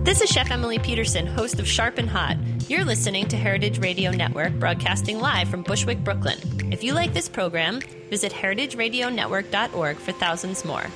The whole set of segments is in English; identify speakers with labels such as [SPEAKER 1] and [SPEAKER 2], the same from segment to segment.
[SPEAKER 1] This is Chef Emily Peterson, host of Sharp and Hot. You're listening to Heritage Radio Network, broadcasting live from Bushwick, Brooklyn. If you like this program, visit heritageradionetwork.org for thousands more.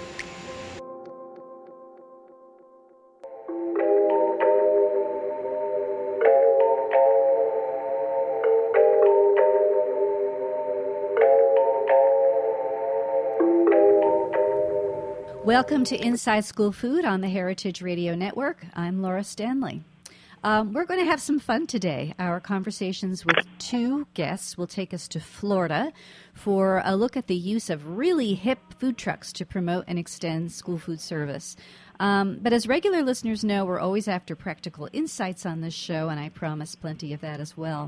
[SPEAKER 2] Welcome to Inside School Food on the Heritage Radio Network. I'm Laura Stanley. We're going to have some fun today. Our conversations with two guests will take us to Florida for a look at the use of really hip food trucks to promote and extend school food service. But as regular listeners know, we're always after practical insights on this show, and I promise plenty of that as well.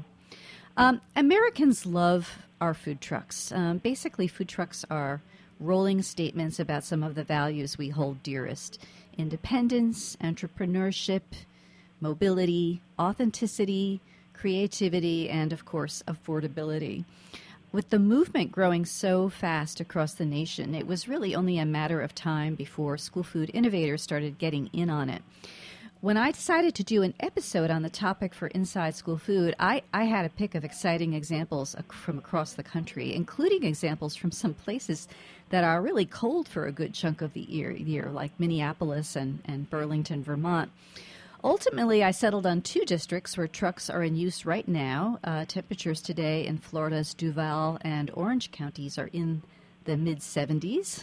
[SPEAKER 2] Americans love our food trucks. Basically, food trucks are rolling statements about some of the values we hold dearest: independence, entrepreneurship, mobility, authenticity, creativity, and, of course, affordability. With the movement growing so fast across the nation, it was really only a matter of time before school food innovators started getting in on it. When I decided to do an episode on the topic for Inside School Food, I had a pick of exciting examples from across the country, including examples from some places that are really cold for a good chunk of the year, like Minneapolis and Burlington, Vermont. Ultimately, I settled on two districts where trucks are in use right now. Temperatures today in Florida's Duval and Orange counties are in the mid-70s.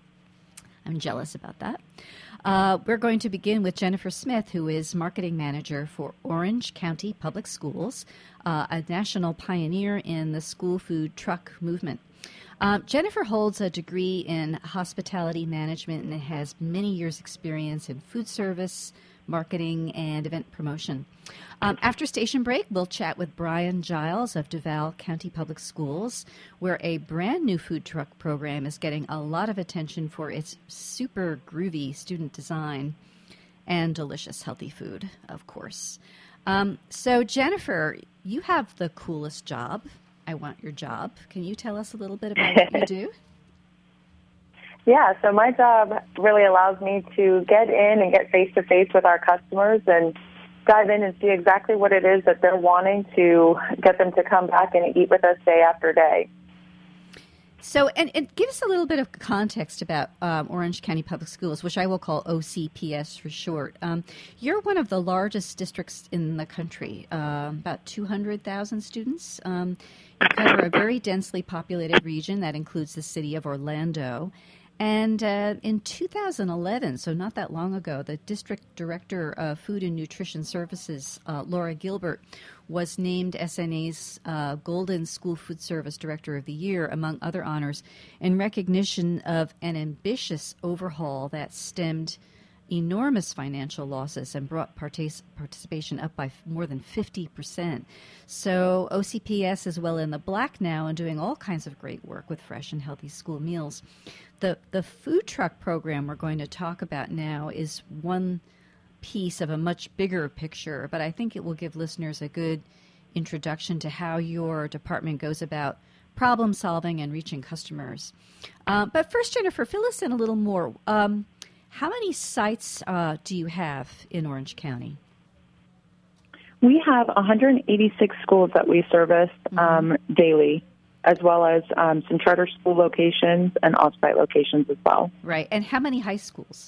[SPEAKER 2] I'm jealous about that. We're going to begin with Jennifer Smith, who is marketing manager for Orange County Public Schools, a national pioneer in the school food truck movement. Jennifer holds a degree in hospitality management and has many years' experience in food service, marketing, and event promotion. After station break, we'll chat with Brian Giles of Duval County Public Schools, where a brand new food truck program is getting a lot of attention for its super groovy student design and delicious healthy food, of course. So, Jennifer, you have the coolest job. I want your job. Can you tell us a little bit about what you do?
[SPEAKER 3] Yeah, so my job really allows me to get in and get face-to-face with our customers and dive in and see exactly what it is that they're wanting to get them to come back and eat with us day after day.
[SPEAKER 2] So, and give us a little bit of context about Orange County Public Schools, which I will call OCPS for short. You're one of the largest districts in the country, about 200,000 students. You cover a very densely populated region that includes the city of Orlando. And in 2011, so not that long ago, the District Director of Food and Nutrition Services, Laura Gilbert, was named SNA's Golden School Food Service Director of the Year, among other honors, in recognition of an ambitious overhaul that stemmed enormous financial losses and brought participation up by more than 50%. So OCPS is well in the black now and doing all kinds of great work with fresh and healthy school meals. The food truck program we're going to talk about now is one piece of a much bigger picture, but I think it will give listeners a good introduction to how your department goes about problem solving and reaching customers. But first, Jennifer, fill us in a little more. How many sites do you have in Orange County?
[SPEAKER 3] We have 186 schools that we service daily, as well as some charter school locations and off-site locations as well.
[SPEAKER 2] Right. And how many high schools?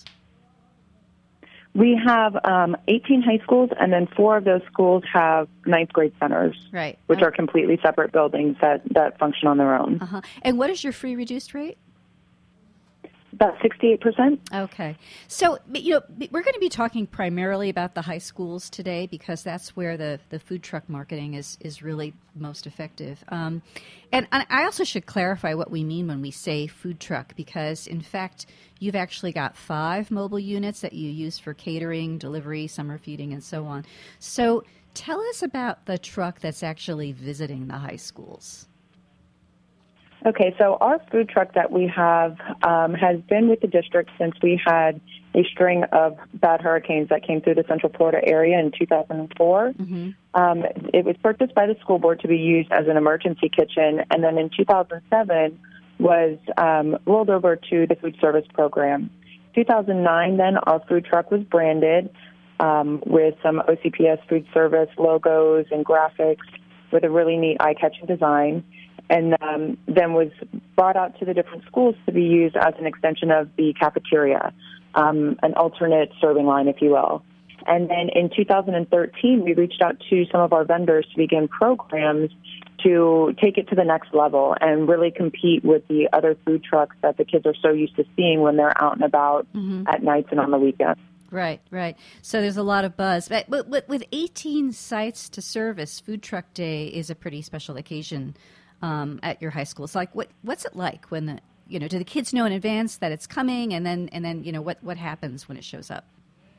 [SPEAKER 3] We have 18 high schools, and then 4 of those schools have ninth grade centers,
[SPEAKER 2] right,
[SPEAKER 3] which are completely separate buildings that function on their own.
[SPEAKER 2] Uh-huh. And what is your free reduced rate?
[SPEAKER 3] About 68%.
[SPEAKER 2] Okay. So, we're going to be talking primarily about the high schools today because that's where the food truck marketing is really most effective. And I also should clarify what we mean when we say food truck because, in fact, you've actually got 5 mobile units that you use for catering, delivery, summer feeding, and so on. So tell us about the truck that's actually visiting the high schools.
[SPEAKER 3] Okay, so our food truck that we have has been with the district since we had a string of bad hurricanes that came through the Central Florida area in 2004. Mm-hmm. It was purchased by the school board to be used as an emergency kitchen, and then in 2007 was rolled over to the food service program. 2009, then, our food truck was branded, with some OCPS food service logos and graphics with a really neat eye-catching design, and then was brought out to the different schools to be used as an extension of the cafeteria, an alternate serving line, if you will. And then in 2013, we reached out to some of our vendors to begin programs to take it to the next level and really compete with the other food trucks that the kids are so used to seeing when they're out and about at nights and on the weekends.
[SPEAKER 2] Right, right. So there's a lot of buzz. But with 18 sites to service, Food Truck Day is a pretty special occasion at your high school. It's like, what's it like when do the kids know in advance that it's coming, and then what happens when it shows up?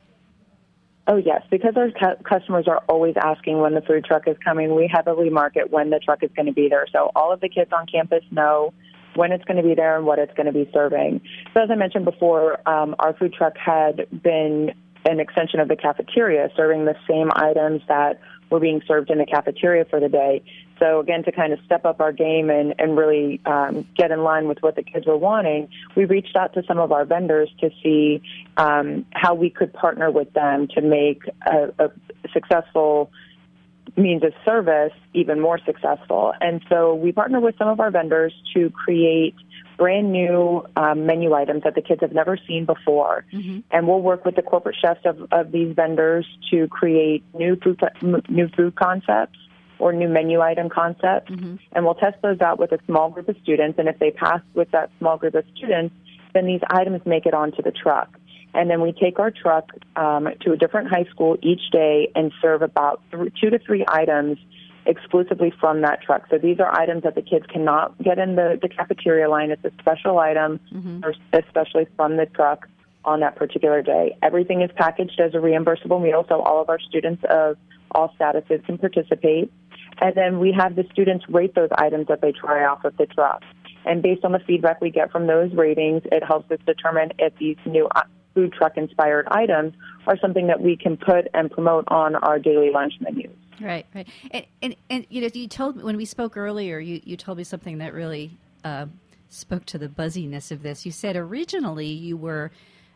[SPEAKER 3] Oh, yes, because our customers are always asking when the food truck is coming, we heavily market when the truck is going to be there. So all of the kids on campus know when it's going to be there and what it's going to be serving. So as I mentioned before, our food truck had been an extension of the cafeteria, serving the same items that were being served in the cafeteria for the day. So again, to kind of step up our game and really get in line with what the kids were wanting, we reached out to some of our vendors to see how we could partner with them to make a successful means of service even more successful. And so we partnered with some of our vendors to create brand new menu items that the kids have never seen before. Mm-hmm. And we'll work with the corporate chefs of these vendors to create new food concepts or new menu item concepts. Mm-hmm. And we'll test those out with a small group of students. And if they pass with that small group of students, then these items make it onto the truck. And then we take our truck to a different high school each day and serve about 2 to 3 items exclusively from that truck. So these are items that the kids cannot get in the cafeteria line. It's a special item, especially from the truck on that particular day. Everything is packaged as a reimbursable meal, so all of our students of all statuses can participate. And then we have the students rate those items that they try off of the truck. And based on the feedback we get from those ratings, it helps us determine if these new food truck-inspired items are something that we can put and promote on our daily lunch menus.
[SPEAKER 2] Right, right. And you told me, when we spoke earlier, you told me something that really spoke to the buzziness of this. You said originally you were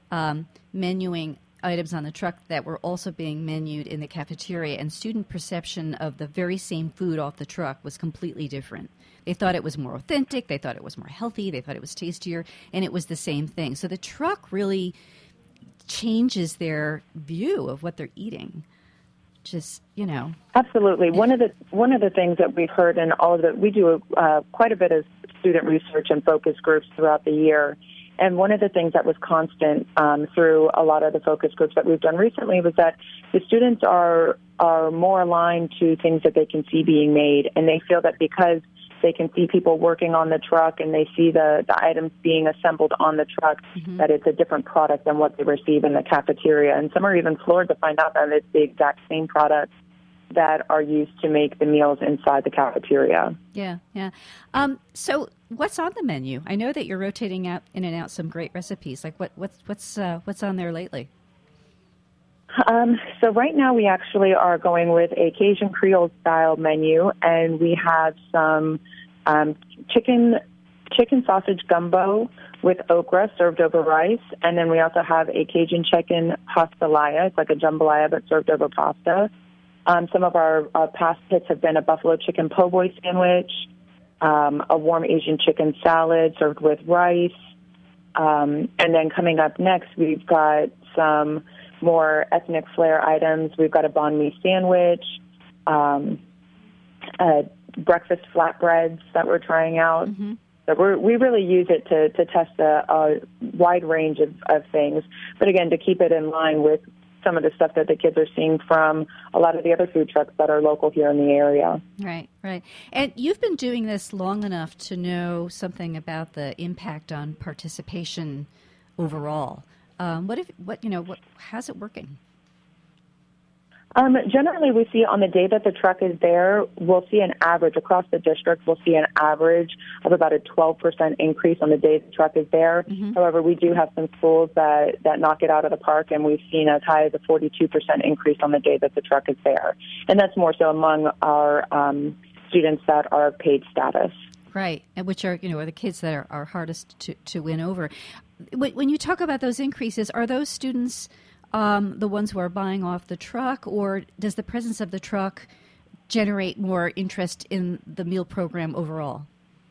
[SPEAKER 2] menuing items on the truck that were also being menued in the cafeteria, and student perception of the very same food off the truck was completely different. They thought it was more authentic, they thought it was more healthy, they thought it was tastier, and it was the same thing. So the truck really changes their view of what they're eating.
[SPEAKER 3] Absolutely. One of the things that we've heard in all of the, we do quite a bit of student research and focus groups throughout the year. And one of the things that was constant through a lot of the focus groups that we've done recently was that the students are more aligned to things that they can see being made, and they feel that because they can see people working on the truck and they see the items being assembled on the truck, that it's a different product than what they receive in the cafeteria. And some are even floored to find out that it's the exact same products that are used to make the meals inside the cafeteria.
[SPEAKER 2] Yeah, yeah. So what's on the menu? I know that you're rotating out in and out some great recipes. Like what's on there lately?
[SPEAKER 3] So right now we actually are going with a Cajun Creole style menu, and we have some chicken sausage gumbo with okra served over rice, and then we also have a Cajun chicken pastelaya. It's like a jambalaya but served over pasta. Some of our past hits have been a buffalo chicken po' boy sandwich, a warm Asian chicken salad served with rice, and then coming up next we've got some more ethnic flair items. We've got a banh mi sandwich, breakfast flatbreads that we're trying out. Mm-hmm. So we really use it to test a wide range of things. But again, to keep it in line with some of the stuff that the kids are seeing from a lot of the other food trucks that are local here in the area.
[SPEAKER 2] Right, right. And you've been doing this long enough to know something about the impact on participation overall. How's it working?
[SPEAKER 3] Generally, we see on the day that the truck is there, we'll see an average across the district. We'll see an average of about a 12% increase on the day the truck is there. Mm-hmm. However, we do have some schools that knock it out of the park, and we've seen as high as a 42% increase on the day that the truck is there. And that's more so among our students that are paid status.
[SPEAKER 2] Right, and which are the kids that are hardest to win over. When you talk about those increases, are those students the ones who are buying off the truck, or does the presence of the truck generate more interest in the meal program overall?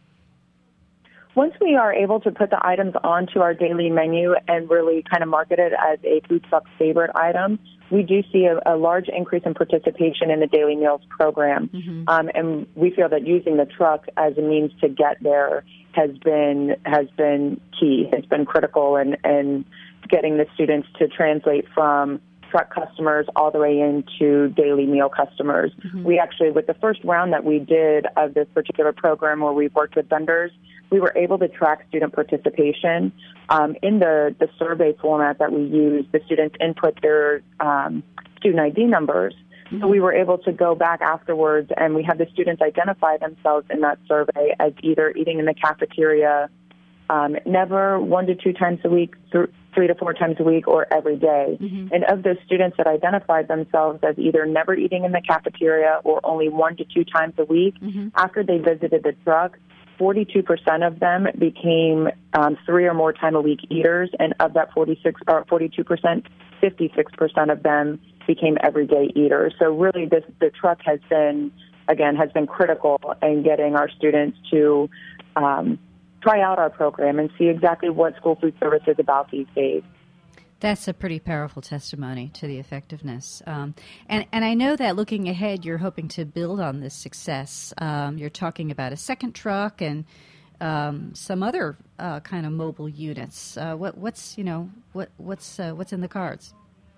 [SPEAKER 3] Once we are able to put the items onto our daily menu and really kind of market it as a food truck favorite item, we do see a large increase in participation in the daily meals program. And we feel that using the truck as a means to get there has been key. It's been critical in getting the students to translate from truck customers all the way into daily meal customers. We actually, with the first round that we did of this particular program where we worked with vendors, we were able to track student participation. In the survey format that we use, the students input their student ID numbers. So we were able to go back afterwards, and we had the students identify themselves in that survey as either eating in the cafeteria, never 1 to 2 times a week, 3 to 4 times a week, or every day. And of those students that identified themselves as either never eating in the cafeteria or only 1 to 2 times a week, after they visited the truck, 42% of them became 3 or more time a week eaters, and of that 42%, 56% of them became everyday eaters. So really, the truck has been critical in getting our students to try out our program and see exactly what school food service is about these days.
[SPEAKER 2] That's a pretty powerful testimony to the effectiveness. And I know that looking ahead, you're hoping to build on this success. You're talking about a second truck and some other kind of mobile units. What's in the cards?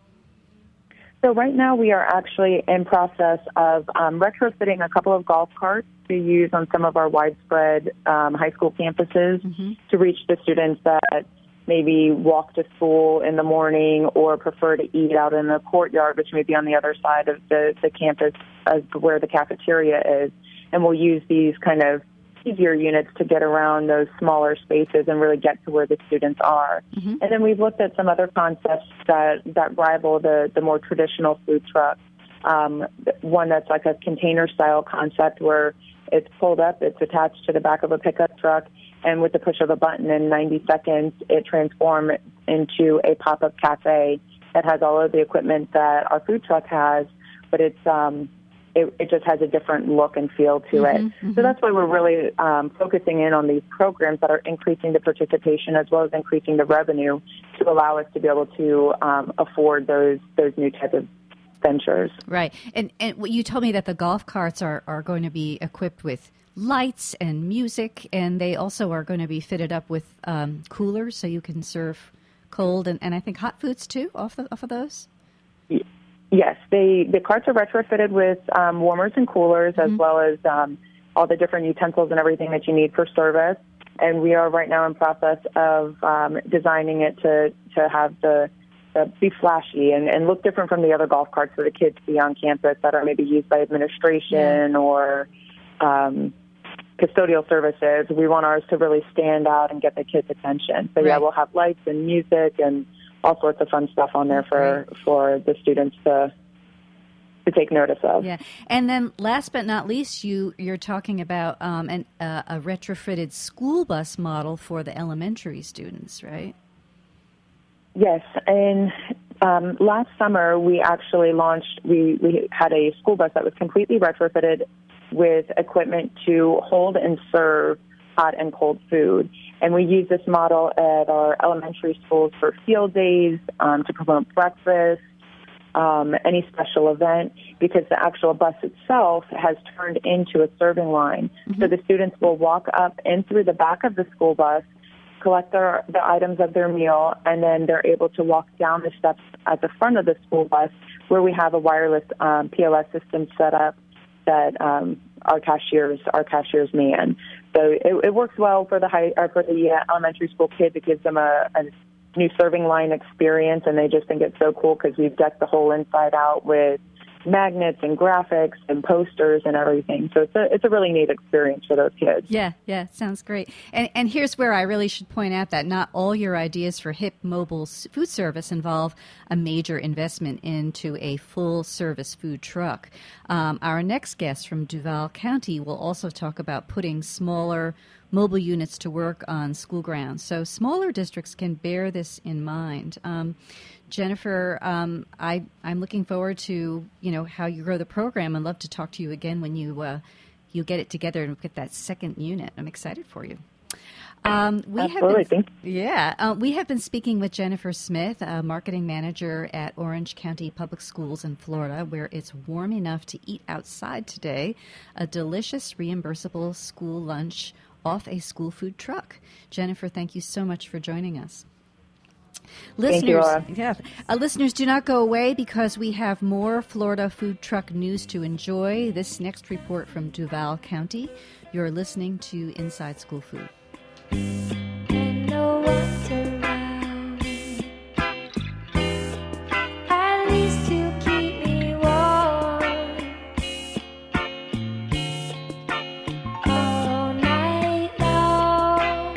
[SPEAKER 3] So right now we are actually in process of retrofitting a couple of golf carts to use on some of our widespread high school campuses to reach the students that maybe walk to school in the morning or prefer to eat out in the courtyard, which may be on the other side of the campus as where the cafeteria is. And we'll use these kind of easier units to get around those smaller spaces and really get to where the students are. And then we've looked at some other concepts that rival the more traditional food truck. One that's like a container-style concept where it's pulled up, it's attached to the back of a pickup truck, and with the push of a button in 90 seconds, it transforms into a pop-up cafe that has all of the equipment that our food truck has, but it just has a different look and feel to it. So that's why we're really focusing in on these programs that are increasing the participation as well as increasing the revenue to allow us to be able to afford those new types of ventures.
[SPEAKER 2] Right. And you told me that the golf carts are going to be equipped with lights and music, and they also are going to be fitted up with coolers so you can serve cold and I think hot foods too off of those?
[SPEAKER 3] Yes, the carts are retrofitted with warmers and coolers as well as all the different utensils and everything that you need for service. And we are right now in process of designing it to have be flashy and look different from the other golf carts for the kids see on campus that are maybe used by administration or custodial services. We want ours to really stand out and get the kids' attention. So we'll have lights and music and all sorts of fun stuff on there for the students to take notice of.
[SPEAKER 2] Yeah, and then last but not least, you're talking about a retrofitted school bus model for the elementary students, right?
[SPEAKER 3] Yes, and last summer we actually launched. We had a school bus that was completely retrofitted with equipment to hold and serve hot and cold food. And we use this model at our elementary schools for field days, to promote breakfast, any special event, because the actual bus itself has turned into a serving line. So the students will walk up in through the back of the school bus, collect the items of their meal, and then they're able to walk down the steps at the front of the school bus where we have a wireless POS system set up that our cashiers man. So it works well for the elementary school kids. It gives them a new serving line experience, and they just think it's so cool because we've decked the whole inside out with magnets and graphics and posters and everything. So it's a really neat experience for those kids.
[SPEAKER 2] Yeah, sounds great. And here's where I really should point out that not all your ideas for hip mobile food service involve a major investment into a full-service food truck. Our next guest from Duval County will also talk about putting smaller mobile units to work on school grounds. So smaller districts can bear this in mind. Jennifer, I'm looking forward to how you grow the program. I'd love to talk to you again when you get it together and get that second unit. I'm excited for you. We have been speaking with Jennifer Smith, a marketing manager at Orange County Public Schools in Florida, where it's warm enough to eat outside today, a delicious reimbursable school lunch off a school food truck. Jennifer, thank you so much for joining us. Listeners, listeners, do not go away because we have more Florida food truck news to enjoy. This next report from Duval County. You're listening to Inside School Food.
[SPEAKER 4] And no one's around, at least to keep me warm all night long.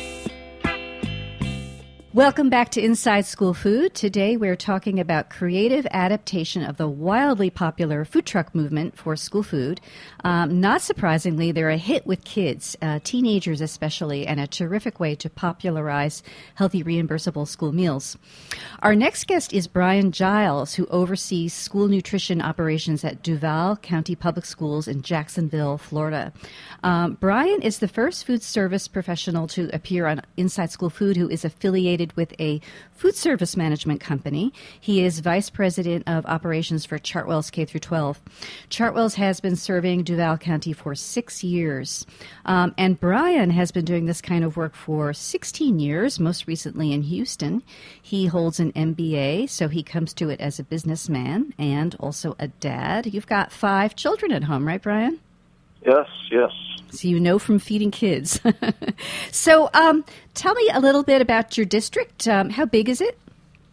[SPEAKER 2] Welcome back to Inside School Food. Today we're talking about creative adaptation of the wildly popular food truck movement for school food. Not surprisingly, they're a hit with kids, teenagers especially, and a terrific way to popularize healthy reimbursable school meals. Our next guest is Brian Giles, who oversees school nutrition operations at Duval County Public Schools in Jacksonville, Florida. Brian is the first food service professional to appear on Inside School Food who is affiliated with a food service management company. He is vice president of operations for Chartwell's K-12. Chartwell's has been serving Duval County for 6 years. And Brian has been doing this kind of work for 16 years, most recently in Houston. He holds an MBA, so he comes to it as a businessman and also a dad. You've got 5 children at home, right, Brian?
[SPEAKER 5] Yes.
[SPEAKER 2] So you know from feeding kids. So tell me a little bit about your district. How big is it?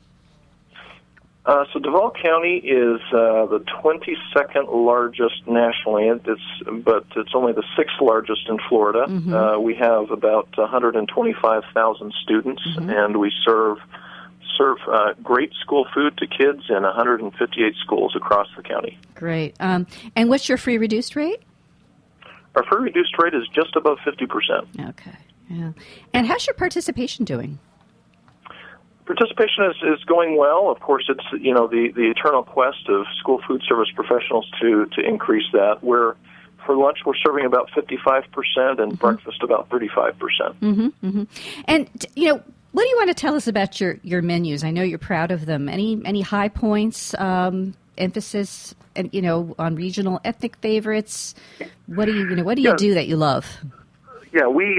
[SPEAKER 5] So Duval County is the 22nd largest nationally, but it's only the 6th largest in Florida. Mm-hmm. We have about 125,000 students, mm-hmm. and we serve great school food to kids in 158 schools across the county.
[SPEAKER 2] Great. And what's your free reduced rate?
[SPEAKER 5] Our free reduced rate is just above 50%.
[SPEAKER 2] Okay. Yeah. And how's your participation doing?
[SPEAKER 5] Participation is going well. Of course, it's the eternal quest of school food service professionals to increase that. For lunch we're serving about 55% and mm-hmm. breakfast about 35%.
[SPEAKER 2] Mm-hmm, mm-hmm. And what do you want to tell us about your menus? I know you're proud of them. Any high points? Emphasis, on regional ethnic favorites. What do you do that you love?
[SPEAKER 5] Yeah, we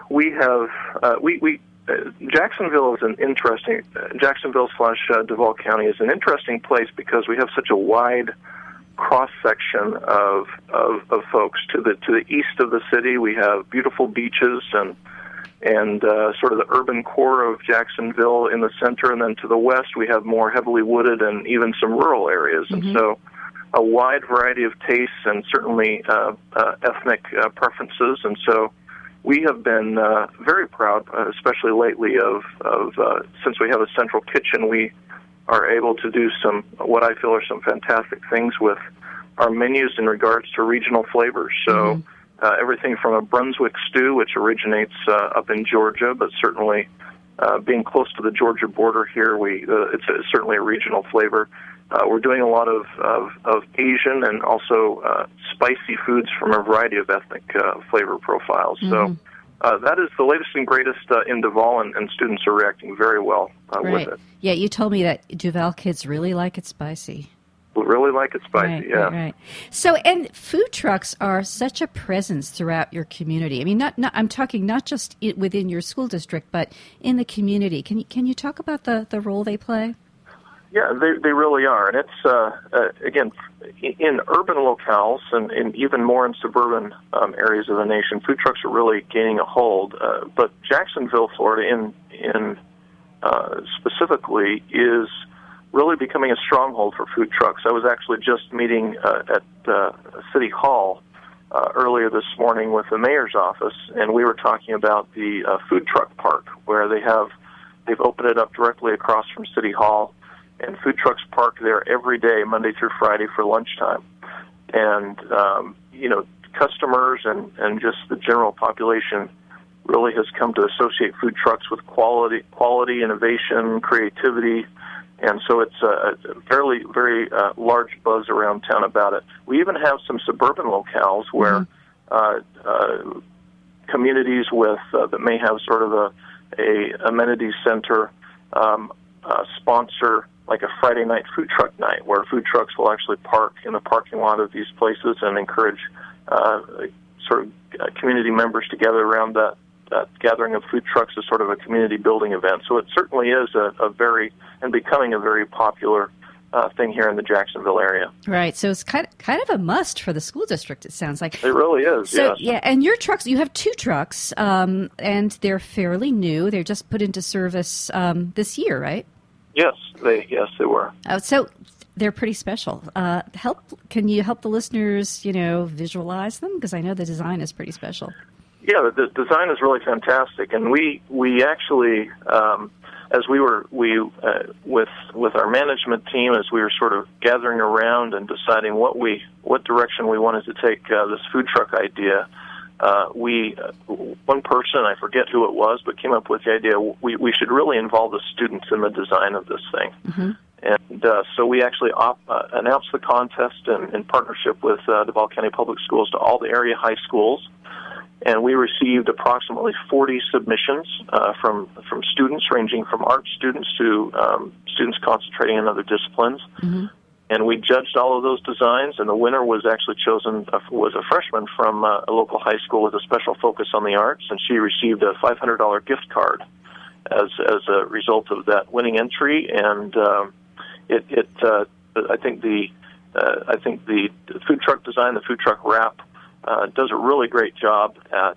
[SPEAKER 5] Jacksonville is an interesting Jacksonville/Duval County is an interesting place because we have such a wide cross section of folks. To the east of the city, we have beautiful beaches and sort of the urban core of Jacksonville in the center, and then to the west we have more heavily wooded and even some rural areas. Mm-hmm. And so a wide variety of tastes and certainly ethnic preferences. And so we have been very proud, especially lately, of since we have a central kitchen, we are able to do what I feel are some fantastic things with our menus in regards to regional flavors. So. Mm-hmm. Everything from a Brunswick stew, which originates up in Georgia, but certainly being close to the Georgia border here, it's certainly a regional flavor. We're doing a lot of Asian and also spicy foods from a variety of ethnic flavor profiles. Mm-hmm. So that is the latest and greatest in Duval, and students are reacting very well with it.
[SPEAKER 2] Yeah, you told me that Duval kids really like it spicy.
[SPEAKER 5] Really like it spicy,
[SPEAKER 2] Right. So, and food trucks are such a presence throughout your community. I mean, I'm talking not just within your school district, but in the community. Can you talk about the role they play?
[SPEAKER 5] Yeah, they really are, and it's again in urban locales and even more in suburban areas of the nation. Food trucks are really gaining a hold, but Jacksonville, Florida, in specifically is really becoming a stronghold for food trucks. I was actually just meeting at City Hall earlier this morning with the mayor's office, and we were talking about the food truck park where they've opened it up directly across from City Hall, and food trucks park there every day, Monday through Friday, for lunchtime. And customers and just the general population really has come to associate food trucks with quality, innovation, creativity, and so it's a very large buzz around town about it. We even have some suburban locales where communities with that may have sort of a amenities center sponsor like a Friday night food truck night, where food trucks will actually park in the parking lot of these places and encourage community members to gather around that gathering of food trucks as sort of a community building event. So it certainly is becoming a very popular thing here in the Jacksonville area.
[SPEAKER 2] Right. So it's kind of a must for the school district, it sounds like.
[SPEAKER 5] It really is,
[SPEAKER 2] so,
[SPEAKER 5] yes.
[SPEAKER 2] Yeah, and your trucks, you have 2 trucks, and they're fairly new. They're just put into service this year, right?
[SPEAKER 5] Yes, they were.
[SPEAKER 2] So they're pretty special. Can you help the listeners, visualize them? Because I know the design is pretty special.
[SPEAKER 5] Yeah, the design is really fantastic, and we actually, as we with our management team, as we were sort of gathering around and deciding what direction we wanted to take this food truck idea, one person, I forget who it was, but came up with the idea we should really involve the students in the design of this thing. Mm-hmm. And so we actually announced the contest in partnership with Duval County Public Schools to all the area high schools. And we received approximately 40 submissions from students, ranging from art students to students concentrating in other disciplines. Mm-hmm. And we judged all of those designs, and the winner was actually chosen was a freshman from a local high school with a special focus on the arts, and she received a $500 gift card as a result of that winning entry. And I think the food truck design, the food truck wrap, does a really great job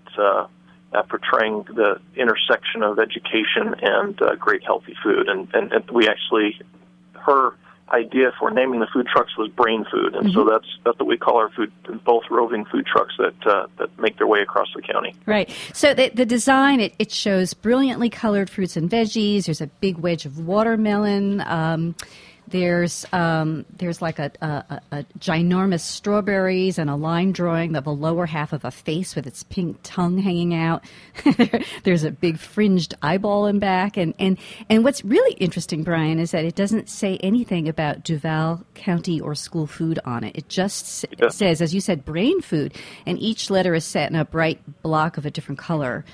[SPEAKER 5] at portraying the intersection of education and great healthy food. And we actually, her idea for naming the food trucks was Brain Food, and so that's what we call our food, both roving food trucks that make their way across the county.
[SPEAKER 2] Right. So the design, it shows brilliantly colored fruits and veggies. There's a big wedge of watermelon. There's like a ginormous strawberries and a line drawing of the lower half of a face with its pink tongue hanging out. There's a big fringed eyeball in back. And what's really interesting, Brian, is that it doesn't say anything about Duval County or school food on it. It just says, as you said, Brain Food, and each letter is set in a bright block of a different color.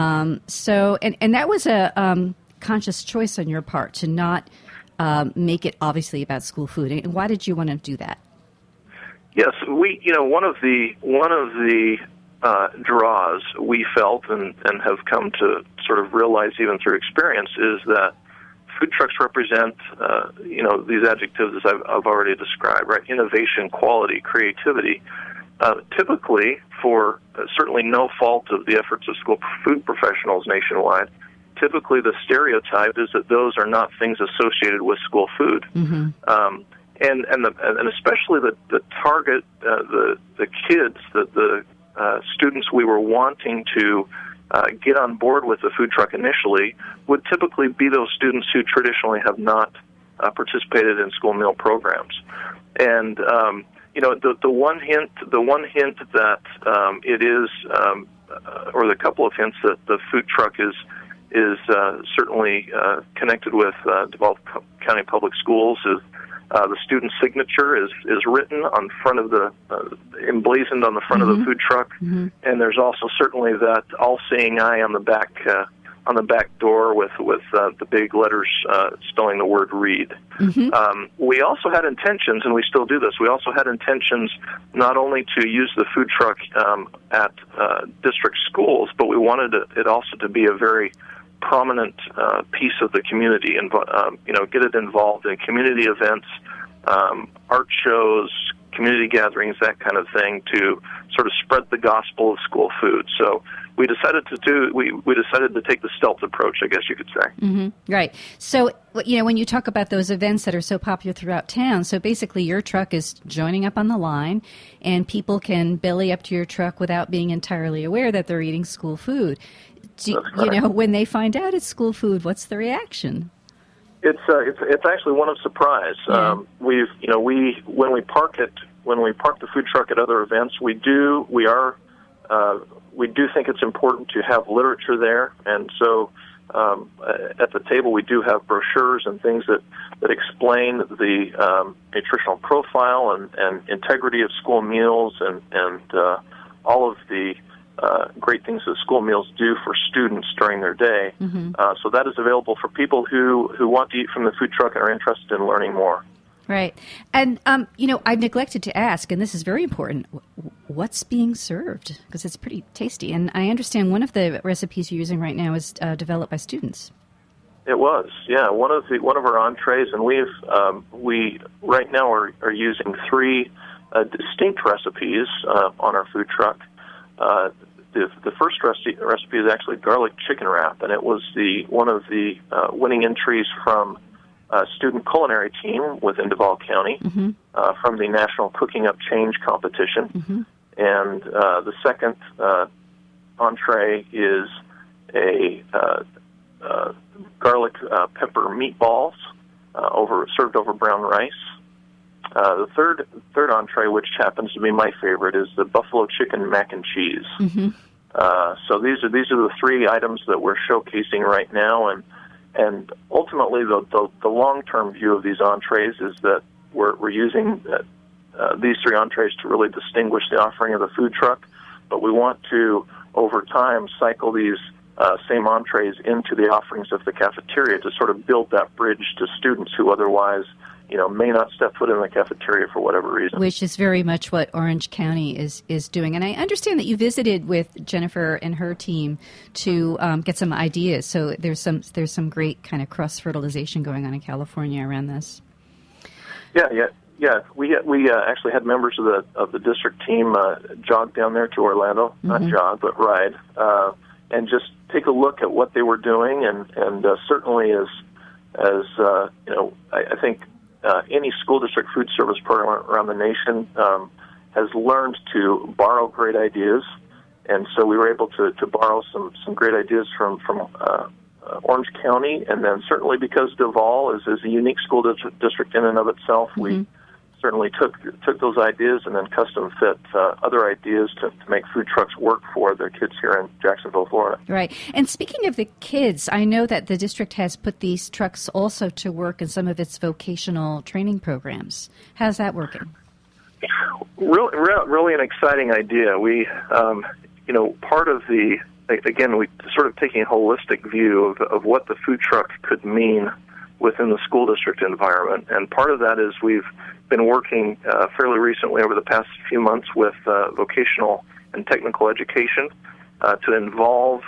[SPEAKER 2] So that was a conscious choice on your part to not make it obviously about school food. And why did you want to do that?
[SPEAKER 5] Yes, one of the draws we felt and have come to sort of realize even through experience is that food trucks represent these adjectives as I've already described, right? Innovation, quality, creativity. Typically, for certainly no fault of the efforts of school food professionals nationwide, typically the stereotype is that those are not things associated with school food. Mm-hmm. And especially the target, the kids, the students we were wanting to get on board with the food truck initially would typically be those students who traditionally have not participated in school meal programs. And the one hint that it is, or the couple of hints that the food truck is certainly connected with Duval County Public Schools is the student signature is written on front of the emblazoned on the front of the food truck, and there's also certainly that all-seeing eye on the back door with the big letters spelling the word "read." We also had intentions, and we still do this. We also had intentions not only to use the food truck at district schools, but we wanted it also to be a very prominent piece of the community, and get it involved in community events, art shows, community gatherings, that kind of thing, to sort of spread the gospel of school food. So we decided to take the stealth approach, I guess you could say.
[SPEAKER 2] Mm-hmm. Right. So when you talk about those events that are so popular throughout town, so basically your truck is joining up on the line, and people can belly up to your truck without being entirely aware that they're eating school food. When they find out it's school food, what's the reaction? It's
[SPEAKER 5] actually one of surprise.
[SPEAKER 2] Yeah.
[SPEAKER 5] When we park it when we park the food truck at other events, we do think it's important to have literature there, and so at the table we do have brochures and things that explain the nutritional profile and integrity of school meals and all of the great things that school meals do for students during their day. Mm-hmm. So that is available for people who want to eat from the food truck and are interested in learning more.
[SPEAKER 2] Right. And, I've neglected to ask, and this is very important, what's being served? Because it's pretty tasty. And I understand one of the recipes you're using right now is developed by students.
[SPEAKER 5] It was, yeah. One of our entrees, and we right now are using 3 distinct recipes on our food truck. The first recipe is actually garlic chicken wrap, and it was one of the winning entries from a student culinary team within Duval County, mm-hmm. From the National Cooking Up Change competition. Mm-hmm. And the second entree is a garlic pepper meatballs served over brown rice. The third entree, which happens to be my favorite, is the buffalo chicken mac and cheese. Mm-hmm. So these are the 3 items that we're showcasing right now, and ultimately the long-term view of these entrees is that we're using these 3 entrees to really distinguish the offering of the food truck, but we want to over time cycle these same entrees into the offerings of the cafeteria to sort of build that bridge to students who otherwise may not step foot in the cafeteria for whatever reason. Which
[SPEAKER 2] is very much what Orange County is doing. And I understand that you visited with Jennifer and her team to get some ideas. So there's some great kind of cross-fertilization going on in California around this. Yeah. We actually had members of the district team jog down there to Orlando, mm-hmm. not jog, but ride, and just take a look at what they were doing. And certainly as I think any school district food service program around the nation has learned to borrow great ideas, and so we were able to borrow some great ideas from Orange County, and then certainly because Duval is a unique school district in and of itself, mm-hmm. we certainly took those ideas and then custom fit other ideas to make food trucks work for their kids here in Jacksonville, Florida. Right. And speaking of the kids, I know that the district has put these trucks also to work in some of its vocational training programs. How's that working?
[SPEAKER 5] Really an exciting idea. We, part of we sort of taking a holistic view of what the food truck could mean within the school district environment. And part of that is we've been working fairly recently over the past few months with vocational and technical education to involve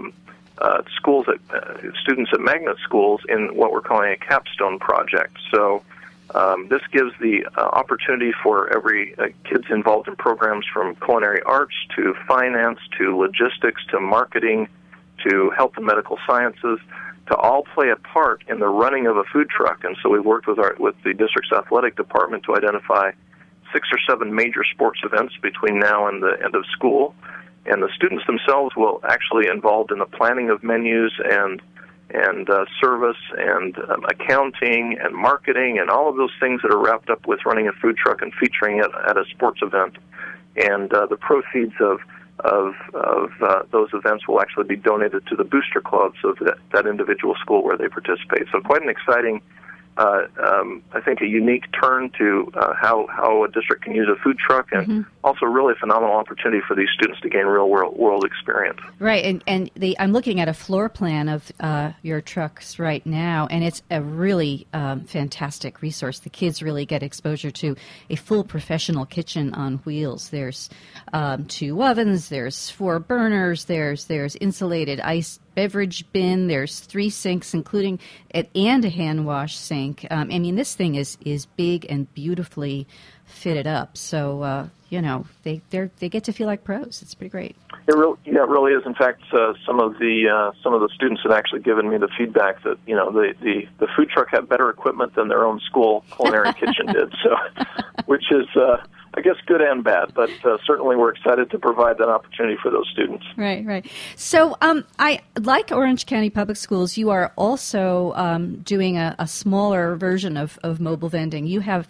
[SPEAKER 5] students at magnet schools in what we're calling a capstone project. So this gives the opportunity for every kids involved in programs from culinary arts to finance to logistics to marketing to health and medical sciences to all play a part in the running of a food truck. And so we worked with the district's athletic department to identify 6 or 7 major sports events between now and the end of school. And the students themselves will actually be involved in the planning of menus and service and accounting and marketing and all of those things that are wrapped up with running a food truck and featuring it at a sports event. And the proceeds of those events will actually be donated to the booster clubs of that individual school where they participate. So quite an exciting, I think, a unique turn to how a district can use a food truck, and mm-hmm. also really a phenomenal opportunity for these students to gain real world experience.
[SPEAKER 2] Right, and I'm looking at a floor plan of your trucks right now, and it's a really fantastic resource. The kids really get exposure to a full professional kitchen on wheels. There's 2 ovens, there's 4 burners, there's insulated ice beverage bin, there's 3 sinks, including and a hand wash sink. This thing is big and beautifully fitted up. So they get to feel like pros. It's pretty great.
[SPEAKER 5] It really is. In fact, some of the students had actually given me the feedback that the food truck had better equipment than their own school culinary kitchen did. So, which is I guess good and bad, but certainly we're excited to provide that opportunity for those students.
[SPEAKER 2] Right. So I like Orange County Public Schools. You are also doing a smaller version of mobile vending. You have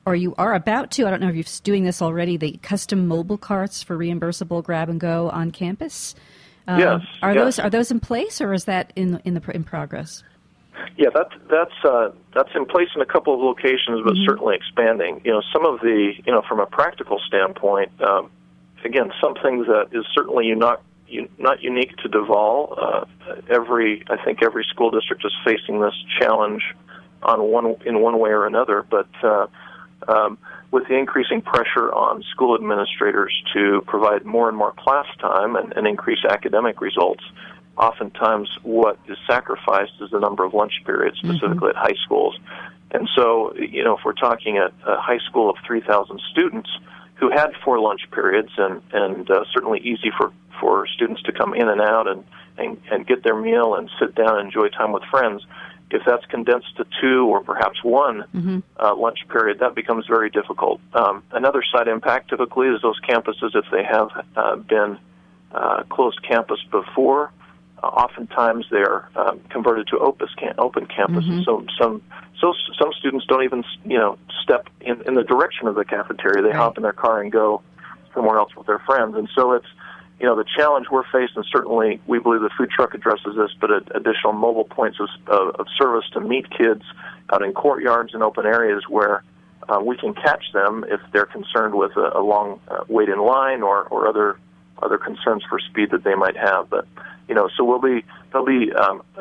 [SPEAKER 2] or you are about to, I don't know if you're doing this already, the custom mobile carts for reimbursable grab and go on campus.
[SPEAKER 5] Yes.
[SPEAKER 2] Are those in place, or is that in progress?
[SPEAKER 5] Yeah, that's in place in a couple of locations, but certainly expanding. Some of the, from a practical standpoint, again, something that is certainly not unique to Duval. I think every school district is facing this challenge in one way or another. But with the increasing pressure on school administrators to provide more and more class time and increase academic results, oftentimes what is sacrificed is the number of lunch periods, specifically at high schools. And so, if we're talking at a high school of 3,000 students who had 4 lunch periods and certainly easy for students to come in and out and get their meal and sit down and enjoy time with friends, if that's condensed to 2 or perhaps 1 lunch period, that becomes very difficult. Another side impact typically is those campuses, if they have been closed campus before, oftentimes they're converted to open campuses. So some students don't even step in the direction of the cafeteria. They hop in their car and go somewhere else with their friends. And so it's the challenge we're faced, and certainly we believe the food truck addresses this, but additional mobile points of service to meet kids out in courtyards and open areas where we can catch them if they're concerned with a long wait in line or other concerns for speed that they might have. But so there'll be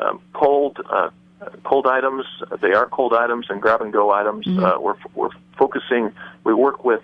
[SPEAKER 5] cold items. They are cold items and grab and go items. We're focusing. We work with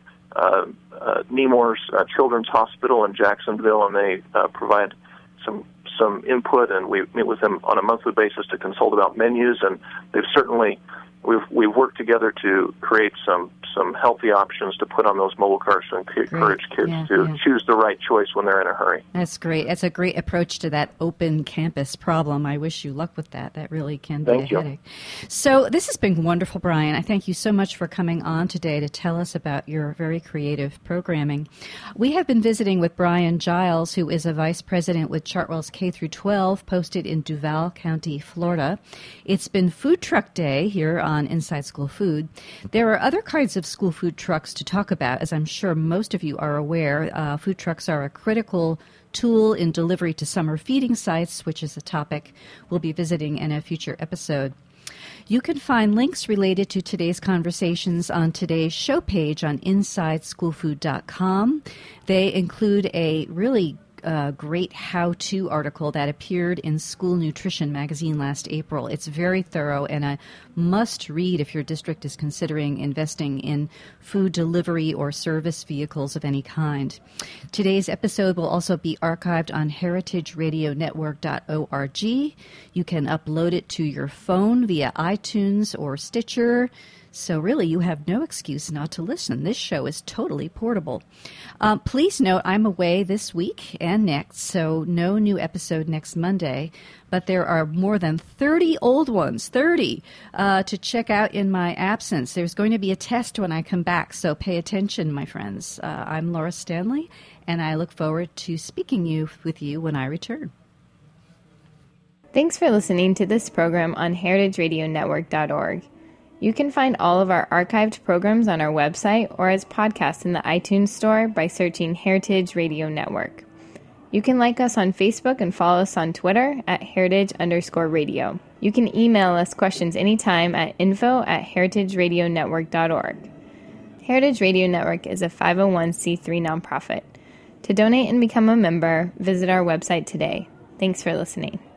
[SPEAKER 5] Nemours Children's Hospital in Jacksonville, and they provide some input, and we meet with them on a monthly basis to consult about menus. And they've certainly we've worked together to create some healthy options to put on those mobile carts and encourage kids to choose the right choice when they're in a hurry. That's
[SPEAKER 2] great. That's a great approach to that open campus problem. I wish you luck with that. That really can be a headache. So this has been wonderful, Brian. I thank you so much for coming on today to tell us about your very creative programming. We have been visiting with Brian Giles, who is a vice president with Chartwell's K-12, posted in Duval County, Florida. It's been Food Truck Day here on Inside School Food. There are other kinds of school food trucks to talk about. As I'm sure most of you are aware, food trucks are a critical tool in delivery to summer feeding sites, which is a topic we'll be visiting in a future episode. You can find links related to today's conversations on today's show page on InsideSchoolFood.com. They include a really great how-to article that appeared in School Nutrition magazine last April. It's very thorough and a must-read if your district is considering investing in food delivery or service vehicles of any kind. Today's episode will also be archived on heritageradionetwork.org. You can upload it to your phone via iTunes or Stitcher. So really, you have no excuse not to listen. This show is totally portable. Please note, I'm away this week and next, so no new episode next Monday. But there are more than 30 old ones, 30, to check out in my absence. There's going to be a test when I come back, so pay attention, my friends. I'm Laura Stanley, and I look forward to speaking with you when I return.
[SPEAKER 6] Thanks for listening to this program on heritageradionetwork.org. You can find all of our archived programs on our website or as podcasts in the iTunes Store by searching Heritage Radio Network. You can like us on Facebook and follow us on Twitter at @heritage_radio. You can email us questions anytime at info@heritageradionetwork.org. Heritage Radio Network is a 501c3 nonprofit. To donate and become a member, visit our website today. Thanks for listening.